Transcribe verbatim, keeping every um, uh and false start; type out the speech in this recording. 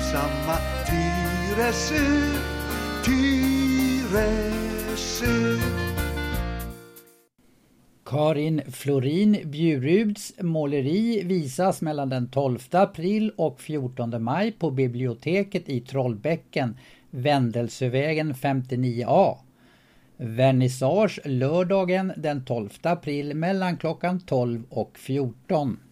samma Tyresö, Tyresö. Karin Florin Bjuruds måleri visas mellan den tolfte april och fjortonde maj på biblioteket i Trollbäcken, Vändelsövägen femtionio A. Vernissage lördagen den tolfte april mellan klockan tolv och fjorton.